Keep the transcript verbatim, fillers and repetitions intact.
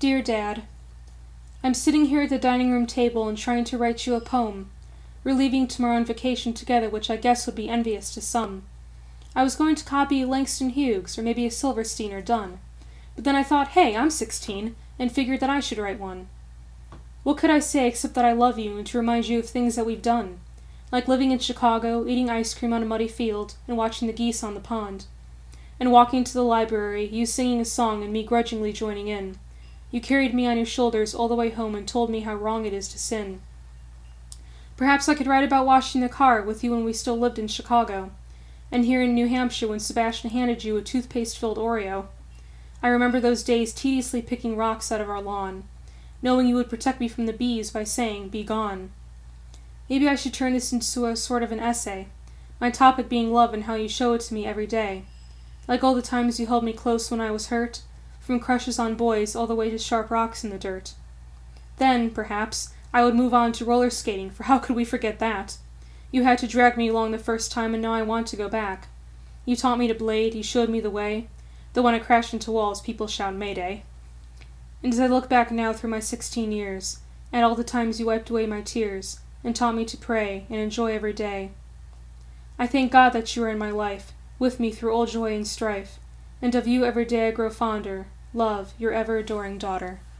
Dear Dad, I'm sitting here at the dining room table and trying to write you a poem. We're leaving tomorrow on vacation together, which I guess would be envious to some. I was going to copy Langston Hughes, or maybe a Silverstein or Donne. But then I thought, hey, I'm sixteen, and figured that I should write one. What could I say except that I love you and to remind you of things that we've done, like living in Chicago, eating ice cream on a muddy field, and watching the geese on the pond, and walking to the library, you singing a song and me grudgingly joining in. You carried me on your shoulders all the way home and told me how wrong it is to sin. Perhaps I could write about washing the car with you when we still lived in Chicago, and here in New Hampshire when Sebastian handed you a toothpaste-filled Oreo. I remember those days tediously picking rocks out of our lawn, knowing you would protect me from the bees by saying, "Be gone." Maybe I should turn this into a sort of an essay, my topic being love and how you show it to me every day, like all the times you held me close when I was hurt, from crushes on boys all the way to sharp rocks in the dirt. Then, perhaps, I would move on to roller skating, for how could we forget that? You had to drag me along the first time, and now I want to go back. You taught me to blade, you showed me the way, though when I crash into walls, people shout Mayday. And as I look back now through my sixteen years, at all the times you wiped away my tears, and taught me to pray and enjoy every day, I thank God that you are in my life, with me through all joy and strife, and of you every day I grow fonder. Love, your ever-adoring daughter.